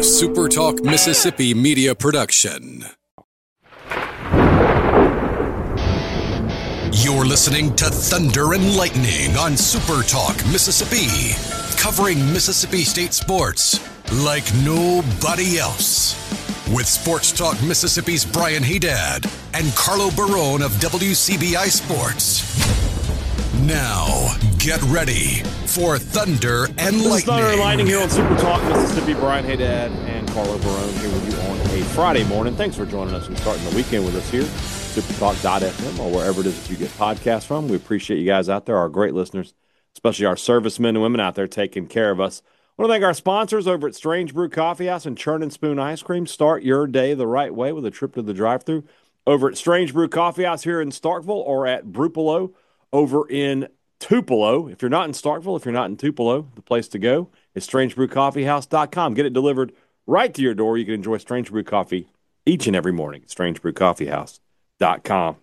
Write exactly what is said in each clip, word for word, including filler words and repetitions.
A Super Talk Mississippi media production. You're listening to Thunder and Lightning on Super Talk Mississippi, covering Mississippi State sports like nobody else. With Sports Talk Mississippi's Brian Haydad and Carlo Barone of W C B I Sports. Now, get ready for Thunder and this Lightning. Is Thunder and Lightning here on Super Talk Mississippi. Brian Haydad and Carlo Barone here with you on a Friday morning. Thanks for joining us and starting the weekend with us here. supertalk dot f m or wherever it is that you get podcasts from. We appreciate you guys out there, our great listeners, especially our servicemen and women out there taking care of us. I want to thank our sponsors over at Strange Brew Coffee House and Churn and Spoon Ice Cream. Start your day the right way with a trip to the drive-thru over at Strange Brew Coffee House here in Starkville or at Brupolo over in Tupelo. If you're not in Starkville, if you're not in Tupelo, the place to go is strange brew coffee house dot com. Get it delivered right to your door. You can enjoy Strange Brew Coffee each and every morning at strange brew coffee house dot com.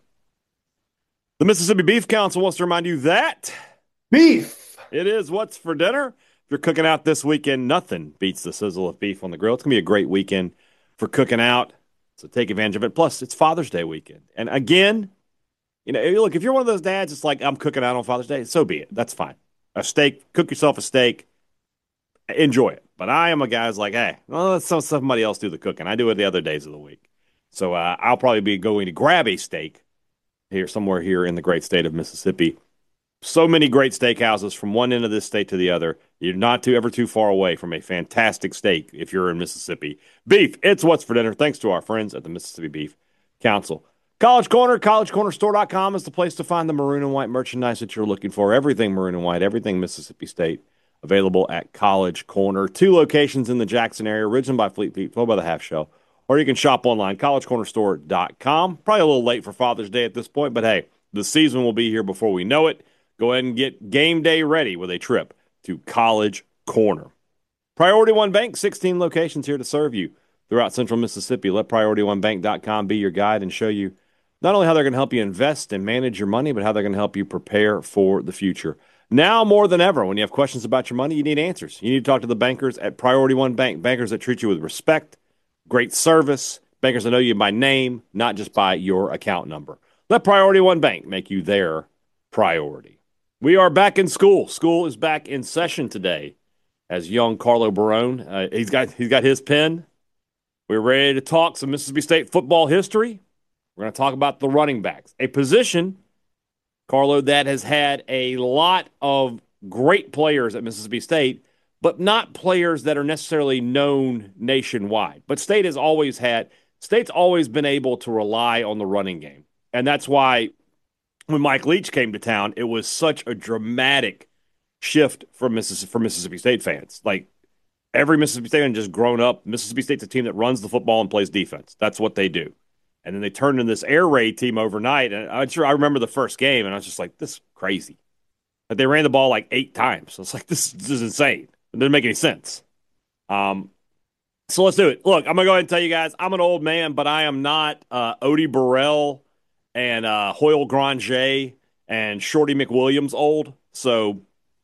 The Mississippi Beef Council wants to remind you that beef. It is what's for dinner. If you're cooking out this weekend, nothing beats the sizzle of beef on the grill. It's going to be a great weekend for cooking out, so take advantage of it. Plus, it's Father's Day weekend. And again, you know, look, if you're one of those dads, it's like, I'm cooking out on Father's Day, so be it. That's fine. A steak, cook yourself a steak, enjoy it. But I am a guy who's like, hey, well, let's let somebody else do the cooking. I do it the other days of the week. So uh, I'll probably be going to grab a steak here, somewhere here in the great state of Mississippi. So many great steakhouses from one end of this state to the other. You're not too ever too far away from a fantastic steak if you're in Mississippi. Beef, it's what's for dinner, thanks to our friends at the Mississippi Beef Council. College Corner, college corner store dot com is the place to find the maroon and white merchandise that you're looking for. Everything maroon and white, everything Mississippi State, available at College Corner. Two locations in the Jackson area, originally by Fleet Feet, followed by the Half Shell. Or you can shop online, college corner store dot com. Probably a little late for Father's Day at this point, but hey, the season will be here before we know it. Go ahead and get game day ready with a trip to College Corner. Priority One Bank, sixteen locations here to serve you throughout central Mississippi. Let priority one bank dot com be your guide and show you not only how they're going to help you invest and manage your money, but how they're going to help you prepare for the future. Now more than ever, when you have questions about your money, you need answers. You need to talk to the bankers at Priority One Bank, bankers that treat you with respect, great service, bankers that know you by name, not just by your account number. Let Priority One Bank make you their priority. We are back in school. School is back in session today. As young Carlo Barone, uh, he's got he's got his pen. We're ready to talk some Mississippi State football history. We're going to talk about the running backs, a position, Carlo, that has had a lot of great players at Mississippi State, but not players that are necessarily known nationwide. But State has always had, State's always been able to rely on the running game. And that's why when Mike Leach came to town, it was such a dramatic shift for Mississippi, for Mississippi State fans. Like, every Mississippi State fan just grown up, Mississippi State's a team that runs the football and plays defense. That's what they do. And then they turned into this air raid team overnight. And I'm sure I remember the first game, and I was just like, this is crazy. Like, they ran the ball like eight times. So it's like, this, this is insane. It doesn't make any sense. Um, so let's do it. Look, I'm going to go ahead and tell you guys, I'm an old man, but I am not uh, Odie Burrell and uh, Hoyle Granger and Shorty McWilliams old. So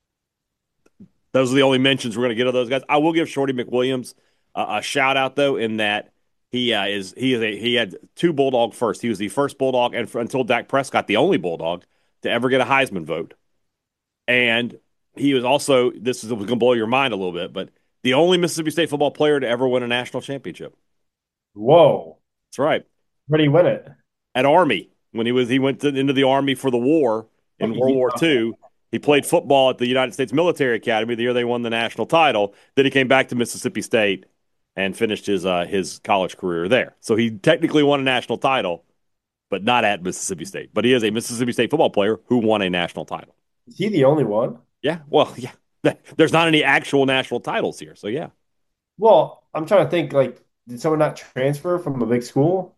those are the only mentions we're going to get of those guys. I will give Shorty McWilliams uh, a shout out, though, in that He uh, is he is a, he had two Bulldog first. He was the first Bulldog, and for, until Dak Prescott, the only Bulldog to ever get a Heisman vote. And he was also, this is going to blow your mind a little bit, but the only Mississippi State football player to ever win a national championship. Whoa, that's right. Where did he win it? At Army. When he was he went to, into the Army for the war in oh, World War Two. He played football at the United States Military Academy the year they won the national title. Then he came back to Mississippi State and finished his uh, his college career there. So he technically won a national title, but not at Mississippi State. But he is a Mississippi State football player who won a national title. Is he the only one? Yeah, well, yeah. There's not any actual national titles here, so yeah. Well, I'm trying to think, like, did someone not transfer from a big school?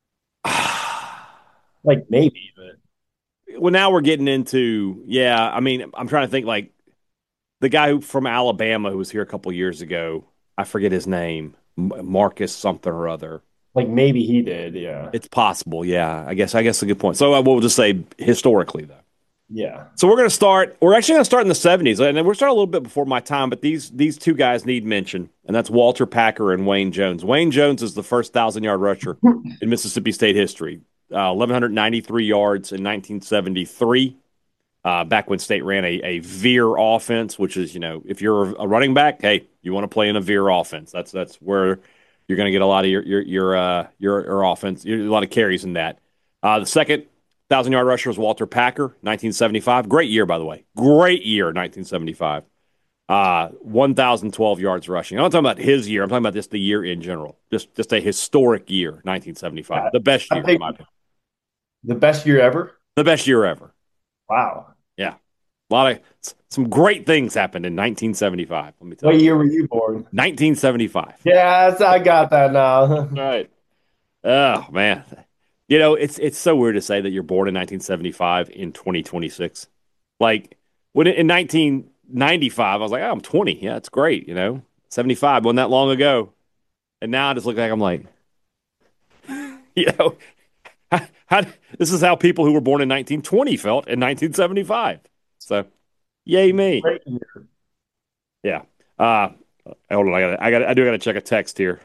Like, maybe, but... Well, now we're getting into, yeah, I mean, I'm trying to think, like, the guy who from Alabama who was here a couple years ago, I forget his name, Marcus something or other. Like, maybe he did, yeah. It's possible, yeah. I guess I guess a good point. So I will just say historically, though. Yeah. So we're going to start. We're actually going to start in the seventies, and we're starting a little bit before my time. But these these two guys need mention, and that's Walter Packer and Wayne Jones. Wayne Jones is the first thousand yard rusher in Mississippi State history. Uh, eleven ninety-three yards in nineteen seventy-three. Uh, back when State ran a, a veer offense, which is, you know, if you're a running back, hey, you want to play in a veer offense. That's that's where you're going to get a lot of your your your uh, your, your offense, a lot of carries in that. Uh, the second thousand yard rusher was Walter Packer, nineteen seventy-five. Great year, by the way. Great year, nineteen seventy-five. Uh, one thousand twelve yards rushing. I'm not talking about his year. I'm talking about just the year in general. Just just a historic year, nineteen seventy-five. Yeah. The best I year, in think my opinion. the best year ever. The best year ever. Wow. Yeah. A lot of some great things happened in nineteen seventy-five. Let me tell What you. year were you born? nineteen seventy-five. Yes, I got that now. Right. Oh man. You know, it's it's so weird to say that you're born in nineteen seventy-five in twenty twenty-six. Like when in nineteen ninety-five, I was like, oh, I'm twenty. Yeah, it's great. You know, seventy-five wasn't that long ago, and now I just look like I'm like, you know, how, how, this is how people who were born in nineteen twenty felt in nineteen seventy-five. So, yay me. Great year. Yeah. Uh, hold on. I got. I got. I do got to check a text here.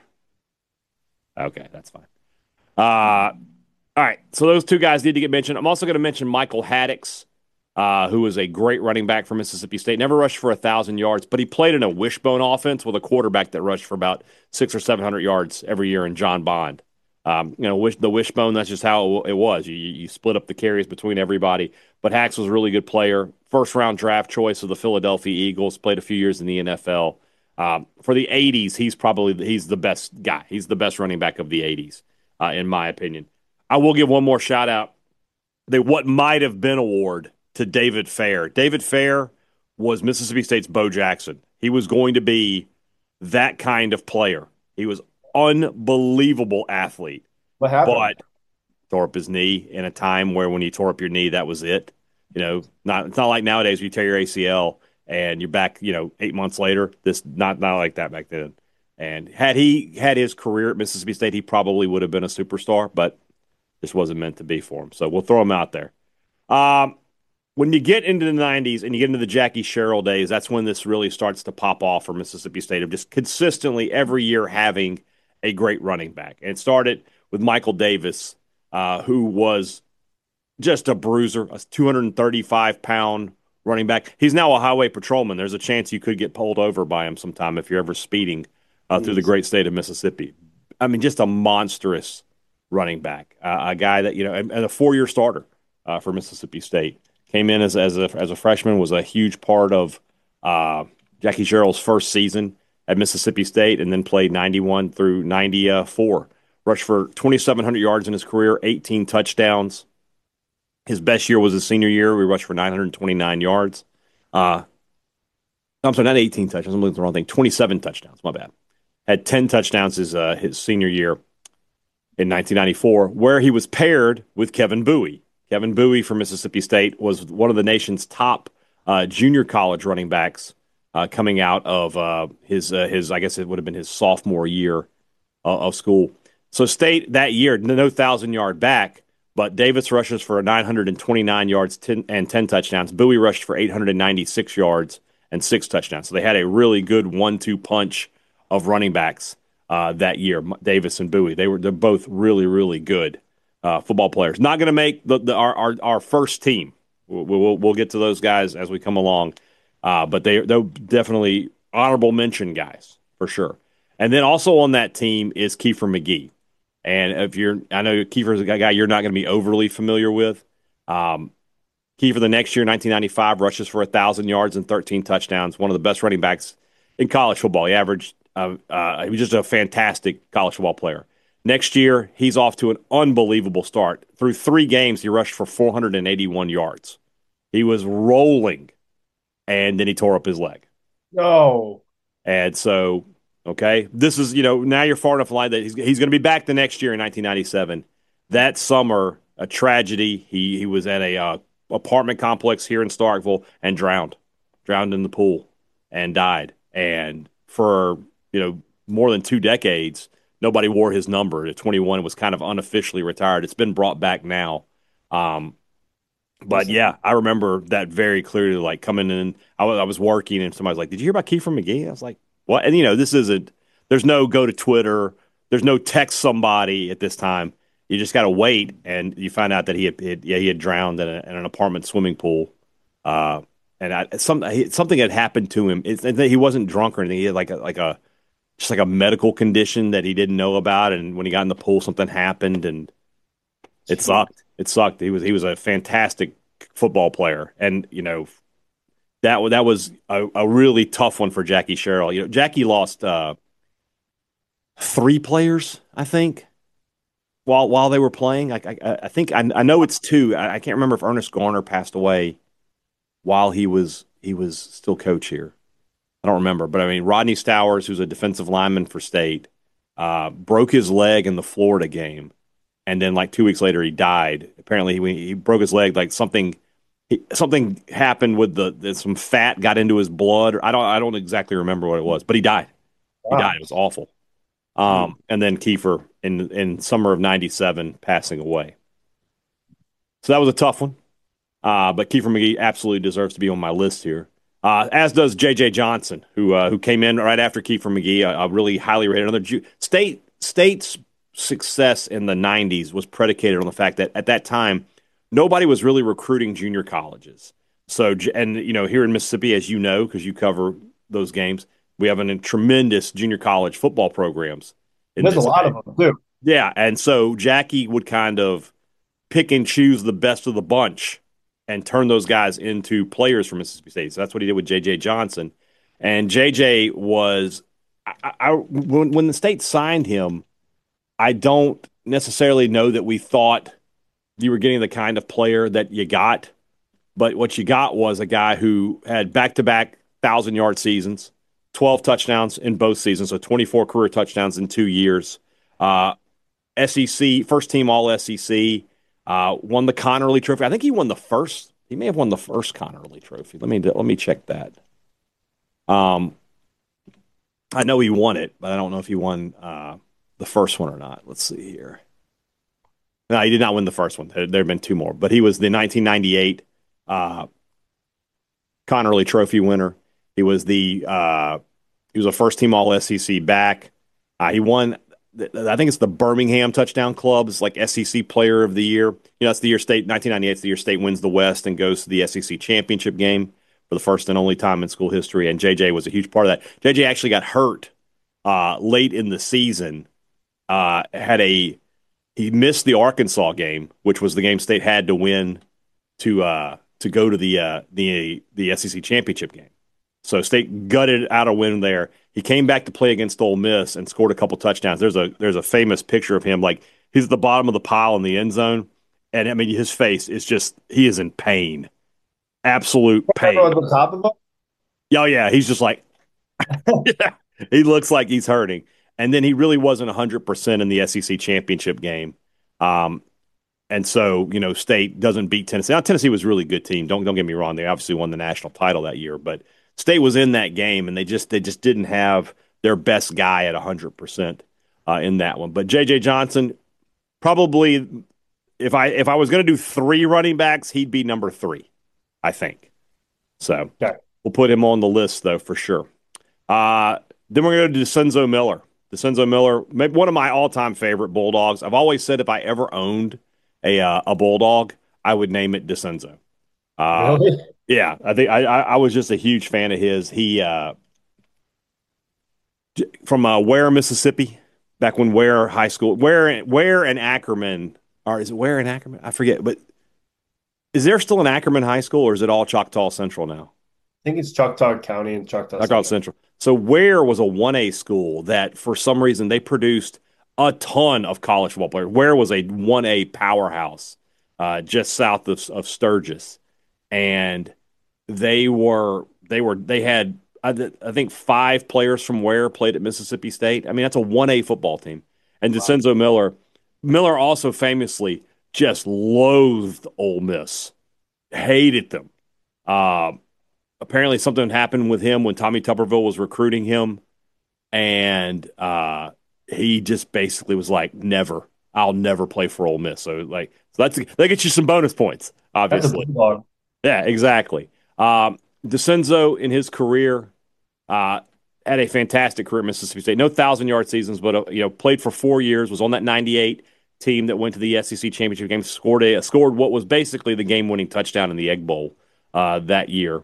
Okay, that's fine. Uh, all right. So those two guys need to get mentioned. I'm also going to mention Michael Haddix, uh, who was a great running back for Mississippi State. Never rushed for a thousand yards, but he played in a wishbone offense with a quarterback that rushed for about six or seven hundred yards every year in John Bond. Um, you know, wish, the wishbone. That's just how it was. You, you split up the carries between everybody. But Hax was a really good player. First round draft choice of the Philadelphia Eagles. Played a few years in the N F L. Um, for the eighties, he's probably he's the best guy. He's the best running back of the eighties, uh, in my opinion. I will give one more shout out. The what might have been award to David Fair. David Fair was Mississippi State's Bo Jackson. He was going to be that kind of player. He was unbelievable athlete, What happened? but tore up his knee in a time where when you tore up your knee, that was it. You know, not it's not like nowadays where you tear your A C L and you're back, you know, eight months later. This not not like that back then. And had he had his career at Mississippi State, he probably would have been a superstar, but this wasn't meant to be for him. So we'll throw him out there. Um, when you get into the nineties and you get into the Jackie Sherrill days, that's when this really starts to pop off for Mississippi State of just consistently every year having a great running back. And it started with Michael Davis, uh, who was just a bruiser, a two hundred thirty-five pound running back. He's now a highway patrolman. There's a chance you could get pulled over by him sometime if you're ever speeding uh, through the great state of Mississippi. I mean, just a monstrous running back, uh, a guy that, you know, and, and a four year starter uh, for Mississippi State. Came in as, as, a, as a freshman, was a huge part of uh, Jackie Sherrill's first season at Mississippi State, and then played ninety-one through ninety-four. Rushed for twenty-seven hundred yards in his career, eighteen touchdowns. His best year was his senior year. We rushed for nine hundred twenty-nine yards. Uh, I'm sorry, not eighteen touchdowns. I'm looking at the wrong thing. twenty-seven touchdowns. My bad. Had ten touchdowns his, uh, his senior year in nineteen ninety-four, where he was paired with Kevin Bowie. Kevin Bowie from Mississippi State was one of the nation's top uh, junior college running backs uh, coming out of uh, his, uh, his, I guess it would have been his sophomore year uh, of school. So State that year, no thousand-yard back, but Davis rushes for nine hundred twenty-nine yards ten, and ten touchdowns. Bowie rushed for eight hundred ninety-six yards and six touchdowns. So they had a really good one two punch of running backs uh, that year, Davis and Bowie. They were they're both really, really good uh, football players. Not going to make the, the our, our our first team. We'll, we'll, we'll get to those guys as we come along, uh, but they they're definitely honorable mention guys for sure. And then also on that team is Kiefer McGee. And if you're, I know Kiefer's a guy you're not going to be overly familiar with. Um, Kiefer the next year, nineteen ninety-five, rushes for one thousand yards and thirteen touchdowns. One of the best running backs in college football. He averaged, uh, uh, he was just a fantastic college football player. Next year, he's off to an unbelievable start. Through three games, he rushed for four hundred eighty-one yards. He was rolling, and then he tore up his leg. No. And so, okay, this is, you know, now you're far enough along that he's, he's going to be back the next year in nineteen ninety-seven. That summer, a tragedy. He he was at a uh, apartment complex here in Starkville and drowned, drowned in the pool and died. And for, you know, more than two decades, nobody wore his number. At twenty-one, it was kind of unofficially retired. It's been brought back now. Um, But yeah, I remember that very clearly. Like coming in, I was I was working, and somebody's like, "Did you hear about Kiefer McGee?" I was like, "What?" And you know, this isn't. There's no go to Twitter. There's no text somebody at this time. You just got to wait, and you find out that he had, had yeah he had drowned in, a, in an apartment swimming pool. Uh, and I, some something had happened to him. It's, he wasn't drunk or anything. He had like a like a just like a medical condition that he didn't know about. And when he got in the pool, something happened, and it sucked. It sucked. He was he was a fantastic football player, and you know that that was a, a really tough one for Jackie Sherrill. You know, Jackie lost uh, three players, I think, while while they were playing. I I, I think I, I know it's two. I, I can't remember if Ernest Garner passed away while he was he was still coach here. I don't remember, but I mean Rodney Stowers, who's a defensive lineman for State, uh, broke his leg in the Florida game, and then like two weeks later he died. Apparently he, he broke his leg, like something he, something happened with the, the some fat got into his blood. I don't I don't exactly remember what it was, but he died. He Wow. died. It was awful. Um, and then Kiefer in in summer of ninety-seven passing away. So that was a tough one. Uh, but Kiefer McGee absolutely deserves to be on my list here. Uh, as does J J Johnson, who uh, who came in right after Kiefer McGee, a, a really highly rated another Ju- state state's success in the nineties was predicated on the fact that at that time nobody was really recruiting junior colleges. So and you know here in Mississippi, as you know, because you cover those games, we have an, a tremendous junior college football programs in There's a lot Mississippi. of them too. Yeah, and so Jackie would kind of pick and choose the best of the bunch and turn those guys into players for Mississippi State. So that's what he did with J J Johnson. And J J was, I, I, when, when the state signed him, I don't necessarily know that we thought you were getting the kind of player that you got. But what you got was a guy who had back to back thousand yard seasons, twelve touchdowns in both seasons, so twenty-four career touchdowns in two years. Uh, S E C, first team All S E C. Uh, won the Connerly Trophy. I think he won the first. He may have won the first Connerly Trophy. Let me let me check that. Um, I know he won it, but I don't know if he won uh, the first one or not. Let's see here. No, he did not win the first one. There, there have been two more, but he was the nineteen ninety-eight uh, Connerly Trophy winner. He was the uh, he was a first team All S E C back. Uh, he won. I think it's the Birmingham Touchdown Club's like S E C Player of the Year. You know, that's the year State nineteen ninety-eight. It's the year State wins the West and goes to the S E C championship game for the first and only time in school history. And J J was a huge part of that. J J actually got hurt uh, late in the season. Uh, had a he missed the Arkansas game, which was the game State had to win to uh, to go to the uh, the the S E C championship game. So State gutted out a win there. He came back to play against Ole Miss and scored a couple touchdowns. There's a there's a famous picture of him, like he's at the bottom of the pile in the end zone, and I mean his face is just he is in pain, absolute pain. At the top of them? Oh yeah, he's just like yeah, he looks like he's hurting. And then he really wasn't one hundred percent in the S E C championship game. Um, and so, you know, State doesn't beat Tennessee. Now, Tennessee was a really good team. Don't don't get me wrong. They obviously won the national title that year, but State was in that game, and they just they just didn't have their best guy at one hundred percent uh, in that one. But J J Johnson, probably, if I if I was going to do three running backs, he'd be number three, I think. So Okay. we'll put him on the list, though, for sure. Uh, then we're going to do DeCenzo Miller. DeCenzo Miller, maybe one of my all-time favorite Bulldogs. I've always said if I ever owned a uh, a Bulldog, I would name it DeCenzo. Uh, Really? yeah, I think I, I I was just a huge fan of his. He uh, from uh, Ware, Mississippi, back when Ware High School, Ware Ware and Ackerman, or is it Ware and Ackerman? I forget, but is there still an Ackerman High School, or is it all Choctaw Central now? I think it's Choctaw County and Choctaw Choctaw Central. So Ware was a one A school that for some reason they produced a ton of college football players. Ware was a one A powerhouse uh, just south of, of Sturgis. And they were they were they had I, th- I think five players from Ware played at Mississippi State. I mean, that's a one A football team. And DeCenzo Miller, Miller also famously just loathed Ole Miss, hated them. Uh, apparently, something happened with him when Tommy Tuberville was recruiting him, and uh, he just basically was like, "Never, I'll never play for Ole Miss. So like, so that's that gets you some bonus points, That's a obviously. bulldog. Yeah, exactly. Um, DeCenzo in his career uh, had a fantastic career at Mississippi State. No thousand yard seasons, but uh, you know, played for four years. Was on that ninety-eight team that went to the S E C championship game. Scored a scored what was basically the game winning touchdown in the Egg Bowl uh, that year.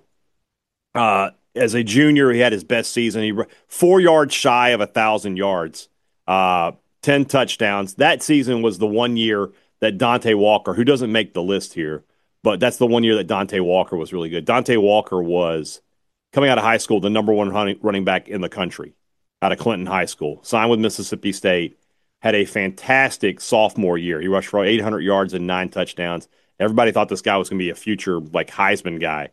Uh, as a junior, he had his best season. He four yards shy of a thousand yards, uh, ten touchdowns. That season was the one year that Dante Walker, who doesn't make the list here, but that's the one year that Dante Walker was really good. Dante Walker was coming out of high school the number one running, running back in the country out of Clinton High School. Signed with Mississippi State. Had a fantastic sophomore year. He rushed for eight hundred yards and nine touchdowns. Everybody thought this guy was going to be a future like Heisman guy,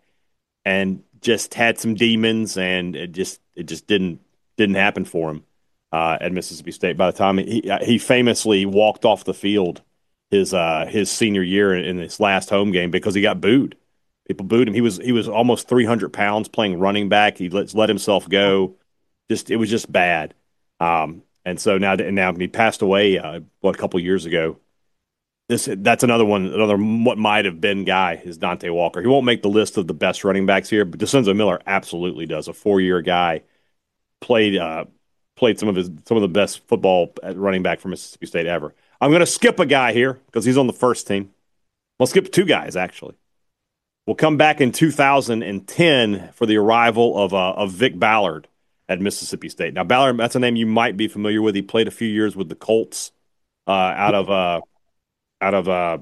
and just had some demons, and it just it just didn't didn't happen for him uh, at Mississippi State. By the time he he famously walked off the field his uh, his senior year in, in his last home game because he got booed. People booed him. He was he was almost three hundred pounds playing running back. He let let himself go. Just it was just bad. Um, and so now and now he passed away uh, what a couple years ago. This that's another one, another what might have been guy is Dante Walker. He won't make the list of the best running backs here, but DeCenzo Miller absolutely does. A four year guy, played uh, played some of his some of the best football at running back for Mississippi State ever. I'm going to skip a guy here because he's on the first team. We'll skip two guys actually. We'll come back in two thousand ten for the arrival of uh, of Vic Ballard at Mississippi State. Now Ballard, that's a name you might be familiar with. He played a few years with the Colts uh, out of. Uh, out of uh,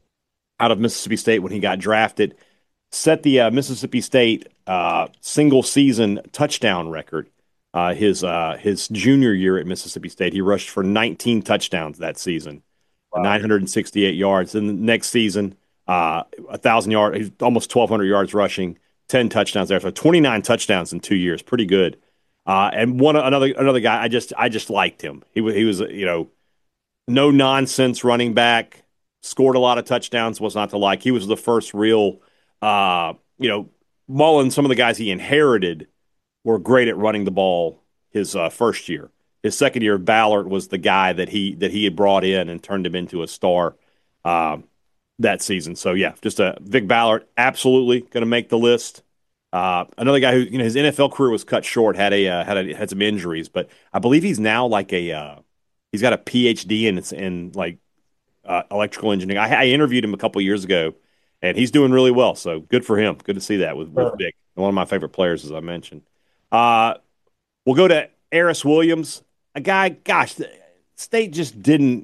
out of Mississippi State when he got drafted, set the uh, Mississippi State uh, single season touchdown record. Uh, his uh, his junior year at Mississippi State, he rushed for nineteen touchdowns that season, wow. nine hundred sixty-eight yards. And the next season, uh, a thousand yards, almost twelve hundred yards rushing, ten touchdowns there. So twenty-nine touchdowns in two years, pretty good. Uh, and one another another guy, I just I just liked him. He was he was you know no nonsense running back. Scored a lot of touchdowns, was not to like. He was the first real, uh, you know, Mullen, some of the guys he inherited were great at running the ball his uh, first year. His second year, Ballard was the guy that he that he had brought in and turned him into a star uh, that season. So, yeah, just a Vic Ballard, absolutely going to make the list. Uh, another guy who, you know, his N F L career was cut short, had a uh, had a, had some injuries, but I believe he's now like a uh, he's got a P H D in in like Uh, electrical engineering. I, I interviewed him a couple years ago, and he's doing really well. So good for him. Good to see that with, with Vic. One of my favorite players, as I mentioned. Uh, we'll go to Aris Williams, a guy. Gosh, the State just didn't,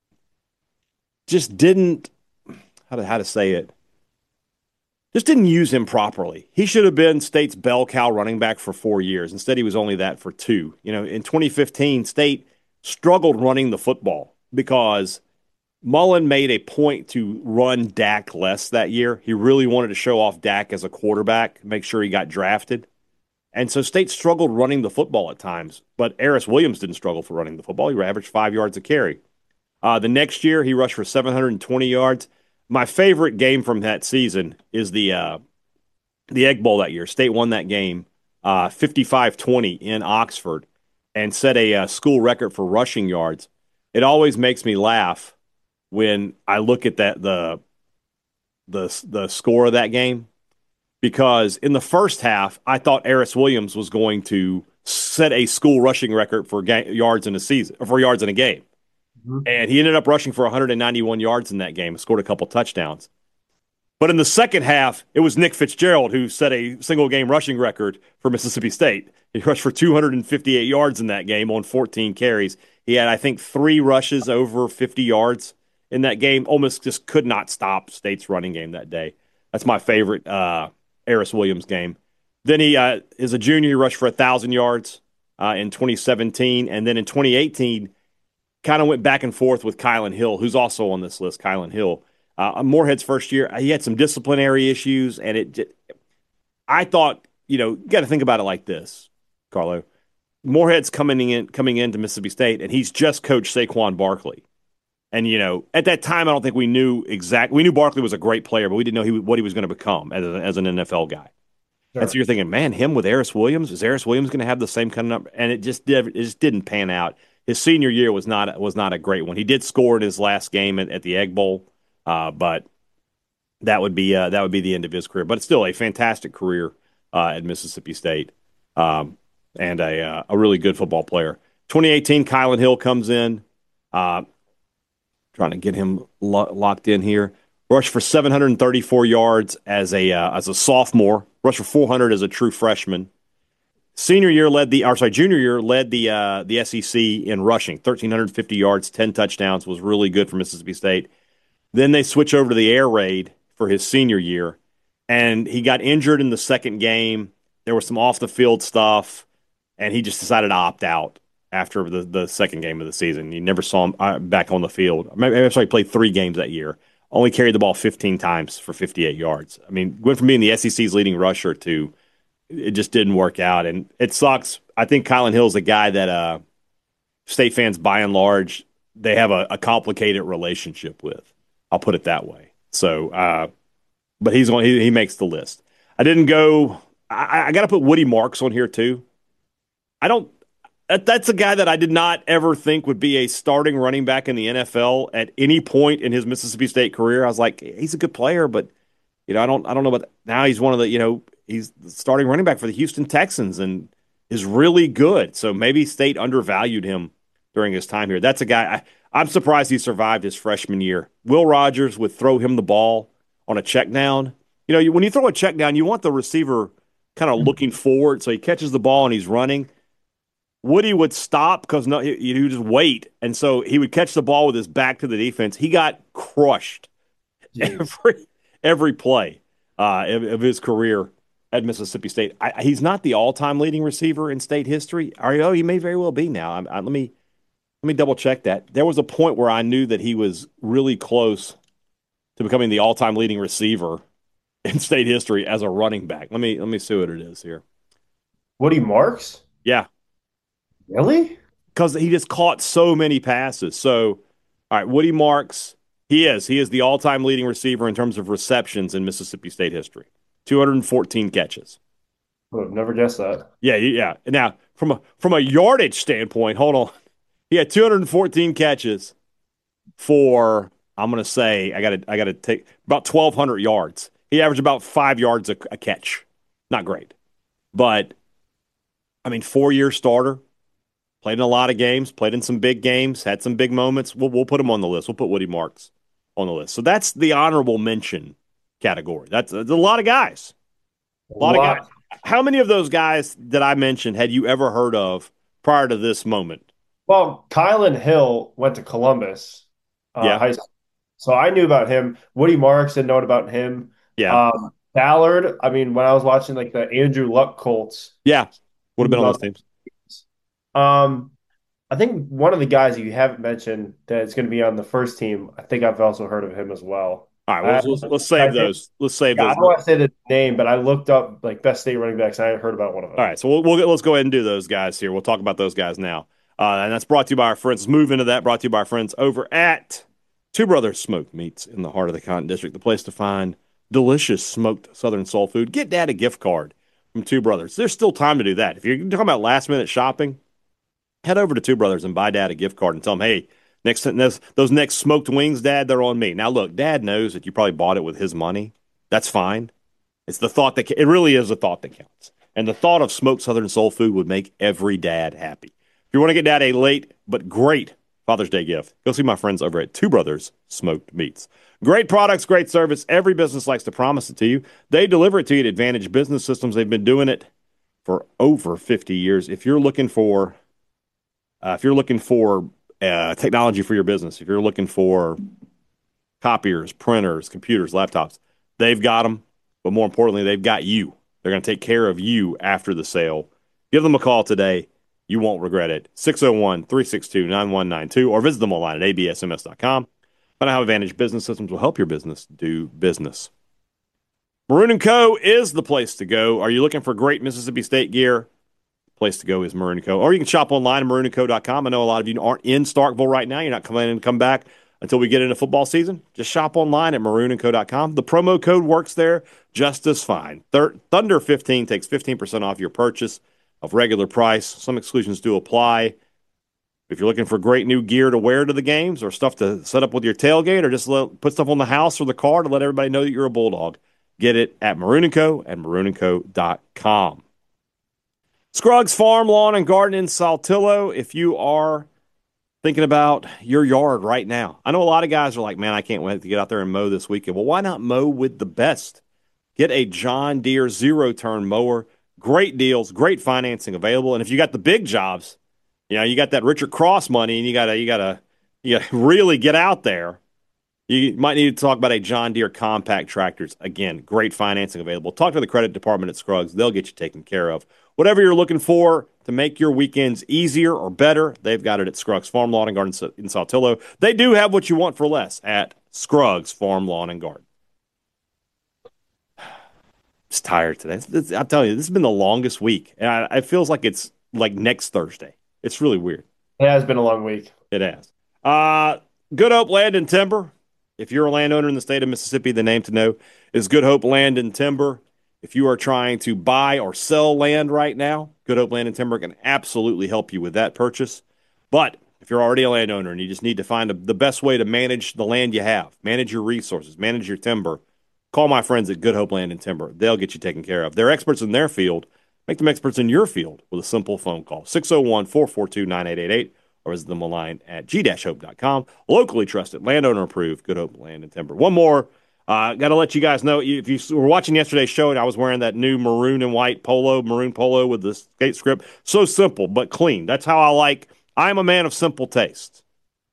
just didn't. How to how to say it? Just didn't use him properly. He should have been State's bell cow running back for four years. Instead, he was only that for two. You know, in twenty fifteen, State struggled running the football because Mullen made a point to run Dak less that year. He really wanted to show off Dak as a quarterback, make sure he got drafted. And so State struggled running the football at times, but Aris Williams didn't struggle for running the football. He averaged five yards a carry. Uh, the next year, he rushed for seven hundred twenty yards. My favorite game from that season is the uh, the Egg Bowl that year. State won that game uh, fifty-five twenty in Oxford and set a uh, school record for rushing yards. It always makes me laugh when I look at that the the the score of that game, because in the first half I thought Aris Williams was going to set a school rushing record for ga- yards in a season or for yards in a game, mm-hmm. and he ended up rushing for one hundred ninety-one yards in that game, scored a couple touchdowns. But in the second half, it was Nick Fitzgerald who set a single game rushing record for Mississippi State. He rushed for two hundred fifty-eight yards in that game on fourteen carries. He had, I think, three rushes over fifty yards in that game. Ole Miss just could not stop State's running game that day. That's my favorite uh, Aris Williams game. Then he, uh, as a junior, he rushed for one thousand yards uh, in twenty seventeen. And then in twenty eighteen, kind of went back and forth with Kylan Hill, who's also on this list, Kylan Hill. Uh, Moorhead's first year, he had some disciplinary issues, and it. Just, I thought, you know, you got to think about it like this, Carlo. Moorhead's coming in, coming into Mississippi State, and he's just coached Saquon Barkley. And, you know, at that time, I don't think we knew exactly. We knew Barkley was a great player, but we didn't know he, what he was going to become as, a, as an N F L guy. Sure. And so you're thinking, man, him with Aris Williams, is Aris Williams going to have the same kind of number? And it just did, it just didn't pan out. his senior year was not was not a great one. He did score in his last game at, at the Egg Bowl, uh, but that would be uh, that would be the end of his career. But it's still a fantastic career uh, at Mississippi State, um, and a uh, a really good football player. twenty eighteen, Kylan Hill comes in, uh, trying to get him lo- locked in here. Rushed for seven hundred thirty-four yards as a uh, as a sophomore. Rushed for four hundred as a true freshman. Senior year led the, or sorry, junior year led the uh, the S E C in rushing, one thousand three hundred fifty yards, ten touchdowns, was really good for Mississippi State. Then they switch over to the air raid for his senior year, and he got injured in the second game. There was some off the field stuff, and he just decided to opt out after the, the second game of the season. You never saw him uh, back on the field. Maybe I'm sorry, he played three games that year. Only carried the ball fifteen times for fifty-eight yards. I mean, went from being the S E C's leading rusher to it just didn't work out, and it sucks. I think Kylan Hill's a guy that uh, State fans, by and large, they have a, a complicated relationship with. I'll put it that way. So, uh, but he's on. He, he makes the list. I didn't go. I, I got to put Woody Marks on here too. I don't. That, that's a guy that I did not ever think would be a starting running back in the N F L at any point in his Mississippi State career. I was like, he's a good player, but you know, I don't. I don't know about now. He's one of the. You know, he's the starting running back for the Houston Texans and is really good. So maybe State undervalued him during his time here. That's a guy. I, I'm surprised he survived his freshman year. Will Rogers would throw him the ball on a check down. You know, you, when you throw a check down, you want the receiver kind of looking forward, so he catches the ball and he's running. Woody would stop because no, he, he would just wait, and so he would catch the ball with his back to the defense. He got crushed Jeez. every every play uh, of, of his career at Mississippi State. I, he's not the all-time leading receiver in state history. Oh, he may very well be now. I, I, let me let me double check that. There was a point where I knew that he was really close to becoming the all-time leading receiver in state history as a running back. Let me let me see what it is here. Woody Marks? Yeah. Really? Because he just caught so many passes. So, all right, Woody Marks, he is. He is the all-time leading receiver in terms of receptions in Mississippi State history. two hundred fourteen catches. I would have never guessed that. Yeah, yeah. Now, from a from a yardage standpoint, hold on. He had two hundred fourteen catches for, I'm going to say, I got to I got to take about twelve hundred yards. He averaged about five yards a, a catch. Not great. But, I mean, four-year starter. Played in a lot of games, played in some big games, had some big moments. We'll, we'll put him on the list. We'll put Woody Marks on the list. So that's the honorable mention category. That's, that's a lot of guys. A lot, a lot of guys. How many of those guys that I mentioned had you ever heard of prior to this moment? Well, Kylan Hill went to Columbus uh, yeah. High School. So I knew about him. Woody Marks didn't know about him. Yeah. Um, Ballard, I mean, when I was watching like the Andrew Luck Colts. Yeah. Would have been on those teams. Um, I think one of the guys you haven't mentioned that is going to be on the first team, I think I've also heard of him as well. All right, well, uh, let's, let's save I those. Think, let's save yeah, those. I don't want to say the name, but I looked up like best state running backs, and I heard about one of them. All right, so we'll, we'll let's go ahead and do those guys here. We'll talk about those guys now, uh, and that's brought to you by our friends. Let's move into that. Brought to you by our friends over at Two Brothers Smoked Meats in the heart of the Cotton District, the place to find delicious smoked Southern soul food. Get Dad a gift card from Two Brothers. There's still time to do that. If you're talking about last minute shopping, head over to Two Brothers and buy Dad a gift card and tell him, hey, next those, those next smoked wings, Dad, they're on me. Now, look, Dad knows that you probably bought it with his money. That's fine. It's the thought that it really is the thought that counts. And the thought of smoked Southern soul food would make every dad happy. If you want to get Dad a late but great Father's Day gift, go see my friends over at Two Brothers Smoked Meats. Great products, great service. Every business likes to promise it to you. They deliver it to you at Advantage Business Systems. They've been doing it for over fifty years. If you're looking for Uh, if you're looking for uh, technology for your business, if you're looking for copiers, printers, computers, laptops, they've got them. But more importantly, they've got you. They're going to take care of you after the sale. Give them a call today. You won't regret it. six oh one, three six two, nine one nine two or visit them online at a b s m s dot com. Find out how Advantage Business Systems will help your business do business. Maroon and Co. is the place to go. Are you looking for great Mississippi State gear? Place to go is Maroon and Co. Or you can shop online at maroon and co dot com. I know a lot of you aren't in Starkville right now. You're not coming in and come back until we get into football season. Just shop online at maroon and co dot com. The promo code works there just as fine. Thunder fifteen takes fifteen percent off your purchase of regular price. Some exclusions do apply. If you're looking for great new gear to wear to the games or stuff to set up with your tailgate or just let, put stuff on the house or the car to let everybody know that you're a Bulldog, get it at Maroon and Co. and maroon and co dot com. Scruggs Farm, Lawn, and Garden in Saltillo. If you are thinking about your yard right now, I know a lot of guys are like, man, I can't wait to get out there and mow this weekend. Well, why not mow with the best? Get a John Deere zero-turn mower. Great deals, great financing available. And if you got the big jobs, you know, you got that Richard Cross money and you got to you got to you got to really get out there. You might need to talk about a John Deere compact tractors. Again, great financing available. Talk to the credit department at Scruggs. They'll get you taken care of. Whatever you're looking for to make your weekends easier or better, they've got it at Scruggs Farm, Lawn, and Garden in Saltillo. They do have what you want for less at Scruggs Farm, Lawn, and Garden. I'm just tired today. I'm telling you, this has been the longest week. And I, it feels like it's like next Thursday. It's really weird. It has been a long week. It has. Uh, Good Hope Land and Timber. If you're a landowner in the state of Mississippi, the name to know is Good Hope Land and Timber. If you are trying to buy or sell land right now, Good Hope Land and Timber can absolutely help you with that purchase. But if you're already a landowner and you just need to find a, the best way to manage the land you have, manage your resources, manage your timber, call my friends at Good Hope Land and Timber. They'll get you taken care of. They're experts in their field. Make them experts in your field with a simple phone call. six oh one, four four two, nine eight eight eight or visit them online at g dash hope dot com. Locally trusted, landowner approved, Good Hope Land and Timber. One more. Uh, got to let you guys know, if you were watching yesterday's show and I was wearing that new maroon and white polo, maroon polo with the skate script. So simple, but clean. That's how I like. I'm a man of simple taste.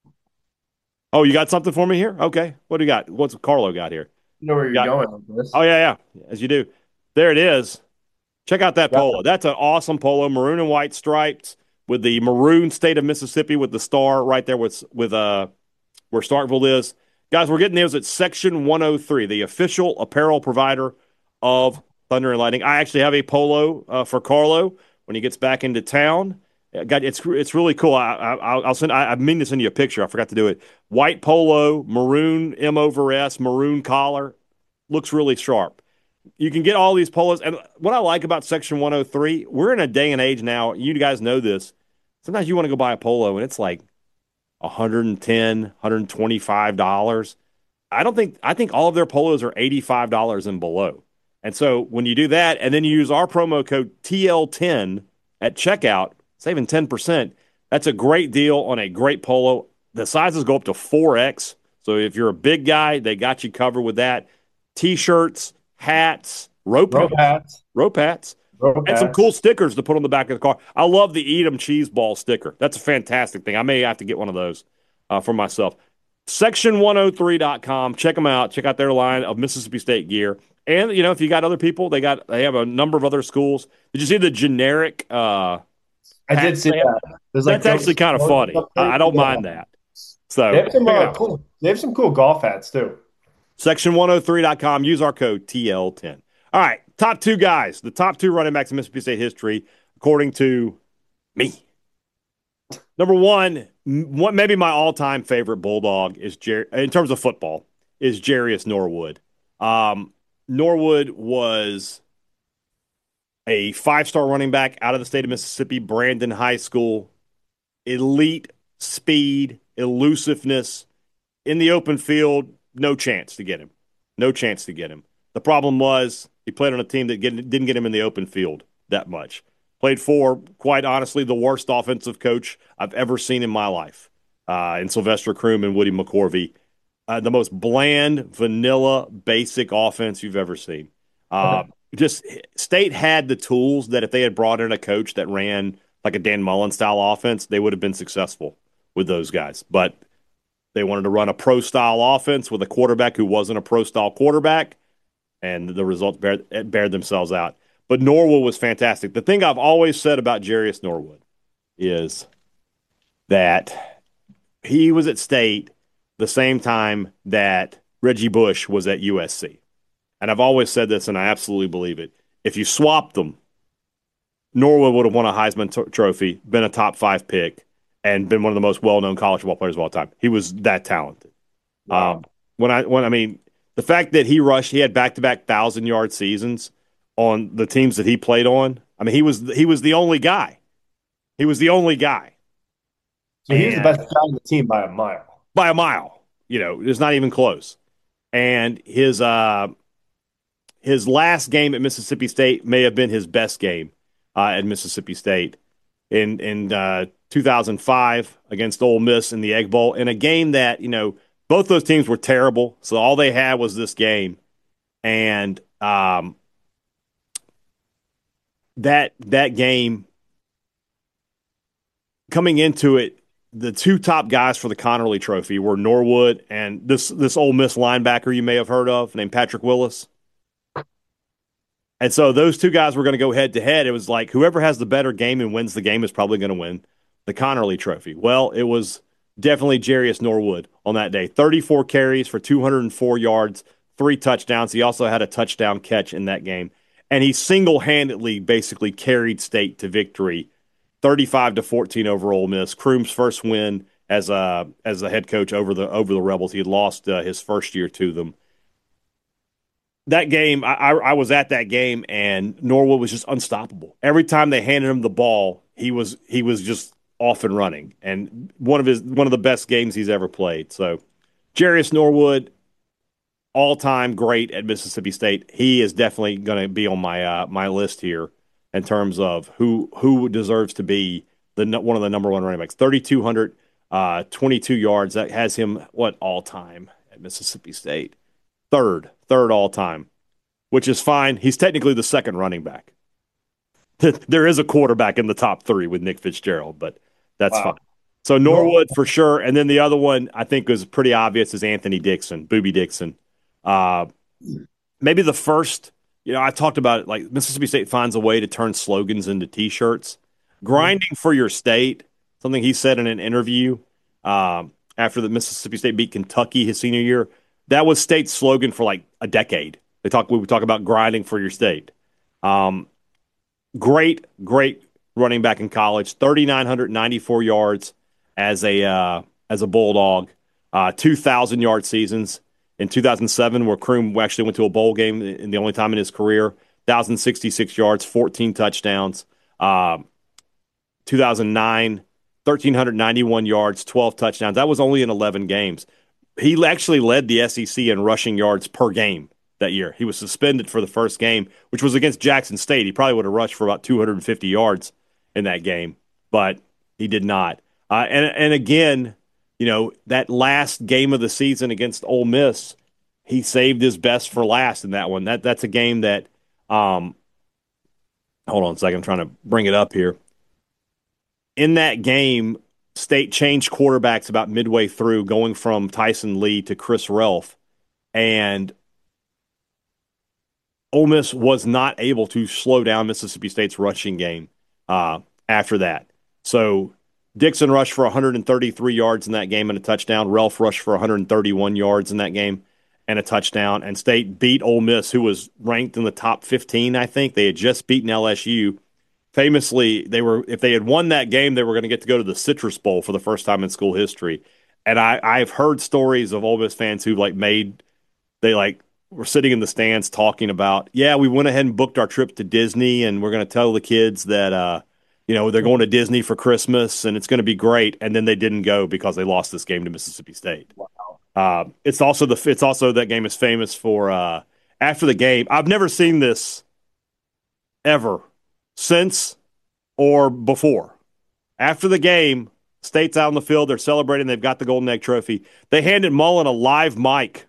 Oh, you got something for me here? Okay. What do you got? What's Carlo got here? You know where you're got, going with this. Oh, yeah, yeah. As you do. There it is. Check out that Yep. polo. That's an awesome polo, maroon and white stripes with the maroon state of Mississippi with the star right there with, with uh, where Starkville is. Guys, we're getting those at Section one oh three, the official apparel provider of Thunder and Lightning. I actually have a polo uh, for Carlo when he gets back into town. God, it's it's really cool. I, I, I'll send. I, I mean to send you a picture. I forgot to do it. White polo, maroon M over S, maroon collar, looks really sharp. You can get all these polos, and what I like about Section one oh three, we're in a day and age now. You guys know this. Sometimes you want to go buy a polo, and it's like one hundred ten dollars, one hundred twenty-five dollars. I don't think I think all of their polos are eighty-five dollars and below. And so when you do that, and then you use our promo code T L ten at checkout, saving ten percent, that's a great deal on a great polo. The sizes go up to four X. So if you're a big guy, they got you covered with that. T-shirts, hats, rope, Rope hats. rope hats. Rope And some hats. cool stickers to put on the back of the car. I love the Eat 'em cheese ball sticker. That's a fantastic thing. I may have to get one of those uh, for myself. section one oh three dot com. Check them out. Check out their line of Mississippi State gear. And, you know, if you got other people, they got they have a number of other schools. Did you see the generic uh, I did see stand? that. There's like That's actually kind of funny. I, I don't Yeah. mind that. So They have some check it uh, out. cool. They have some cool golf hats too. section one oh three dot com. Use our code T L ten. All right, top two guys. The top two running backs in Mississippi State history, according to me. Number one, what maybe my all-time favorite Bulldog is Jer- in terms of football is Jarius Norwood. Um, Norwood was a five-star running back out of the state of Mississippi, Brandon High School. Elite speed, elusiveness in the open field. No chance to get him. No chance to get him. The problem was he played on a team that get, didn't get him in the open field that much. Played for, quite honestly, the worst offensive coach I've ever seen in my life, uh, in Sylvester Croom and Woody McCorvey. Uh, the most bland, vanilla, basic offense you've ever seen. Uh, just State had the tools that if they had brought in a coach that ran like a Dan Mullen style offense, they would have been successful with those guys. But they wanted to run a pro style offense with a quarterback who wasn't a pro style quarterback, and the results bear, bear themselves out. But Norwood was fantastic. The thing I've always said about Jarius Norwood is that he was at State the same time that Reggie Bush was at U S C. And I've always said this, and I absolutely believe it. If you swapped them, Norwood would have won a Heisman t- Trophy, been a top five pick, and been one of the most well-known college football players of all time. He was that talented. Wow. Um, when I, when I mean, the fact that he rushed, he had back-to-back thousand-yard seasons on the teams that he played on. I mean, he was he was the only guy. He was the only guy. So he was the and best guy on the team by a mile. by a mile. You know, it's not even close. And his uh, his last game at Mississippi State may have been his best game uh, at Mississippi State in in uh, two thousand five against Ole Miss in the Egg Bowl, in a game that, you know, both those teams were terrible. So all they had was this game, and um, that that game coming into it, the two top guys for the Connerly Trophy were Norwood and this this Ole Miss linebacker you may have heard of named Patrick Willis. And so those two guys were going to go head to head. It was like whoever has the better game and wins the game is probably going to win the Connerly Trophy. Well, it was definitely Jarius Norwood on that day. thirty-four carries for two hundred four yards, three touchdowns. He also had a touchdown catch in that game. And he single-handedly basically carried State to victory, thirty-five to fourteen over Ole Miss. Croom's first win as a as a head coach over the over the Rebels. He had lost uh, his first year to them. That game, I, I, I was at that game, and Norwood was just unstoppable. Every time they handed him the ball, he was he was just off and running, and one of his one of the best games he's ever played. So, Jarius Norwood, all time great at Mississippi State. He is definitely going to be on my uh, my list here in terms of who who deserves to be the one of the number one running backs. thirty-two hundred, uh, twenty-two yards. That has him what all time at Mississippi State. Third, third all time, which is fine. He's technically the second running back. There is a quarterback in the top three with Nick Fitzgerald, but that's wow. fine. So Norwood for sure. And then the other one I think was pretty obvious is Anthony Dixon, Boobie Dixon. Uh, maybe the first, you know, I talked about it, like Mississippi State finds a way to turn slogans into T-shirts. Grinding for your state, something he said in an interview um, after the Mississippi State beat Kentucky his senior year. That was State's slogan for like a decade. They talk. We would talk about grinding for your state. Um, great, great running back in college. three thousand nine hundred ninety-four yards as a uh, as a Bulldog. Uh, two thousand yard seasons in two thousand seven, where Croom actually went to a bowl game in the only time in his career. one thousand sixty-six yards, fourteen touchdowns. Uh, two thousand nine, one thousand three hundred ninety-one yards, twelve touchdowns. That was only in eleven games. He actually led the S E C in rushing yards per game that year. He was suspended for the first game, which was against Jackson State. He probably would have rushed for about two hundred fifty yards in that game, but he did not. Uh, and and again, you know, that last game of the season against Ole Miss, he saved his best for last in that one. That that's a game that, um, hold on a second, I'm trying to bring it up here. In that game, State changed quarterbacks about midway through, going from Tyson Lee to Chris Relf, and Ole Miss was not able to slow down Mississippi State's rushing game uh, after that. So Dixon rushed for one hundred thirty-three yards in that game and a touchdown. Relf rushed for one hundred thirty-one yards in that game and a touchdown. And State beat Ole Miss, who was ranked in the top fifteen, I think. They had just beaten L S U. Famously, they were if they had won that game, they were going to get to go to the Citrus Bowl for the first time in school history. And I, I've heard stories of Ole Miss fans who like made they like were sitting in the stands talking about, yeah, we went ahead and booked our trip to Disney, and we're going to tell the kids that uh, you know they're going to Disney for Christmas, and it's going to be great. And then they didn't go because they lost this game to Mississippi State. Wow. Uh, it's also the it's also that game is famous for uh, after the game. I've never seen this ever. Since or before. After the game, State's out on the field. They're celebrating. They've got the Golden Egg Trophy. They handed Mullen a live mic.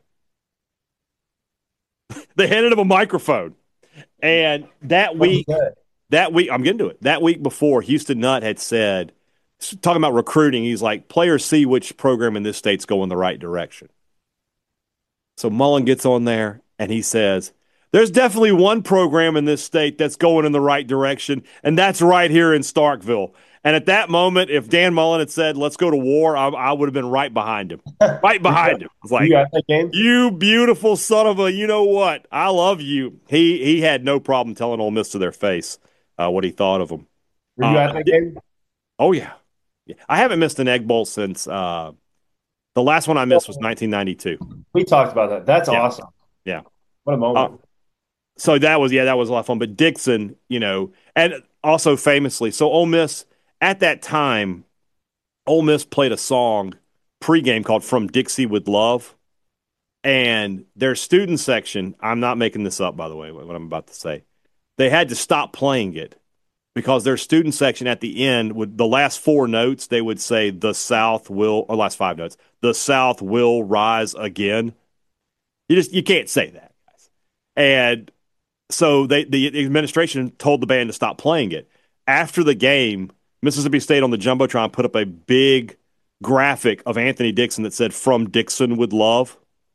They handed him a microphone. And that week, that week, I'm getting to it. That week before, Houston Nutt had said, talking about recruiting, he's like, players see which program in this state's going the right direction. So Mullen gets on there and he says, there's definitely one program in this state that's going in the right direction, and that's right here in Starkville. And at that moment, if Dan Mullen had said, let's go to war, I, I would have been right behind him. Right behind him. It's like, you got that game? You beautiful son of a, you know what? I love you. He he had no problem telling Ole Miss to their face uh, what he thought of them. Were you uh, at that game? Oh, yeah. yeah. I haven't missed an Egg Bowl since uh, the last one I missed was nineteen ninety-two. We talked about that. That's yeah. awesome. Yeah. What a moment. Uh, So that was, yeah, that was a lot of fun. But Dixon, you know, and also famously, so Ole Miss at that time, Ole Miss played a song pregame called From Dixie with Love. And their student section, I'm not making this up, by the way, what I'm about to say, they had to stop playing it because their student section at the end, would the last four notes, they would say, the South will, or last five notes, the South will rise again. You just, you can't say that, guys. And so they, the administration told the band to stop playing it. After the game, Mississippi State on the Jumbotron put up a big graphic of Anthony Dixon that said, From Dixon with Love.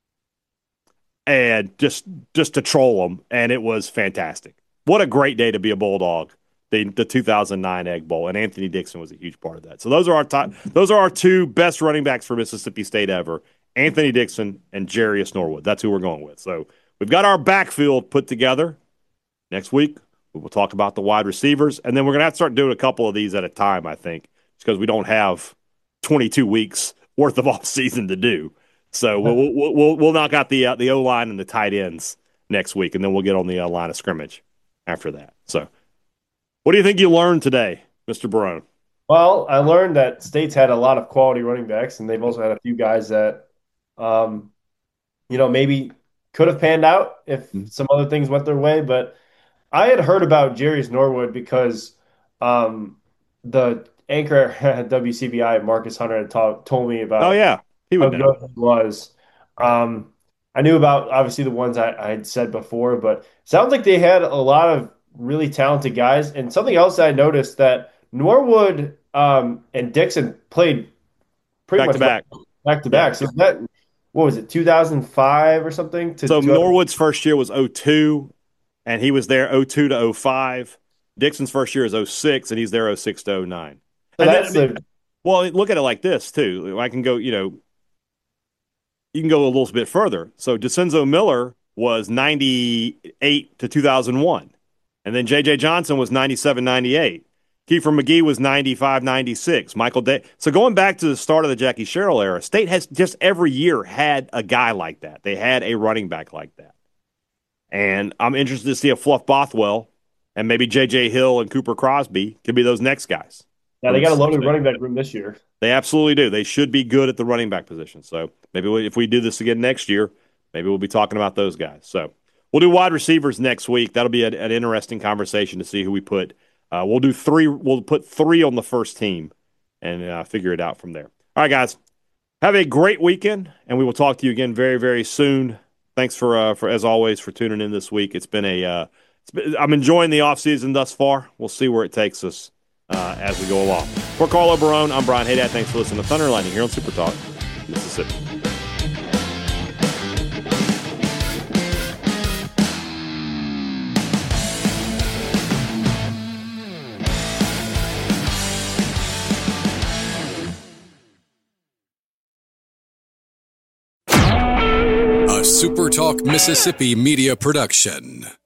And just just to troll them, and it was fantastic. What a great day to be a Bulldog, the the two thousand nine Egg Bowl, and Anthony Dixon was a huge part of that. So those are our top, those are our two best running backs for Mississippi State ever, Anthony Dixon and Jarius Norwood. That's who we're going with. So we've got our backfield put together. Next week, we will talk about the wide receivers, and then we're going to have to start doing a couple of these at a time, I think, because we don't have twenty-two weeks worth of off season to do. So we'll, we'll we'll we'll knock out the uh, the O line and the tight ends next week, and then we'll get on the uh, line of scrimmage after that. So, what do you think you learned today, Mister Barone? Well, I learned that State's had a lot of quality running backs, and they've also had a few guys that, um, you know, maybe could have panned out if some other things went their way. But I had heard about Jarius Norwood because um, the anchor at W C B I, Marcus Hunter, had talk, told me about. Oh yeah, he would how know. good he was. Um, I knew about obviously the ones I, I had said before, but sounds like they had a lot of really talented guys. And something else I noticed that Norwood um, and Dixon played pretty Back much to back. back to back. So that what was it, two thousand five or something? To So two thousand Norwood's first year was oh two, and he was there oh two to oh five. Dixon's first year is oh six, and he's there oh six to oh nine. So And that's then, I mean, the well, look at it like this too. I can go, you know, you can go a little bit further. So DeCenzo Miller was ninety-eight to two thousand one. And then J J Johnson was ninety-seven ninety-eight. Kiefer McGee was ninety-five ninety-six. Michael Day. So going back to the start of the Jackie Sherrill era, State has just every year had a guy like that. They had a running back like that. And I'm interested to see if Fluff Bothwell and maybe J J Hill and Cooper Crosby could be those next guys. yeah, they got a loaded running back room this year. They absolutely do. They should be good at the running back position. So maybe we, if we do this again next year, maybe we'll be talking about those guys. So we'll do wide receivers next week. That'll be a, an interesting conversation to see who we put. Uh, we'll do three. We'll put three on the first team and uh, figure it out from there. All right, guys. Have a great weekend, and we will talk to you again very, very soon. Thanks for, uh, for as always, for tuning in this week. It's been a. Uh, it's been, I'm enjoying the offseason thus far. We'll see where it takes us uh, as we go along. For Carlo Barone, I'm Brian Haydad. Thanks for listening to Thunder and Lightning here on Super Talk Mississippi. A Super Talk Mississippi media production.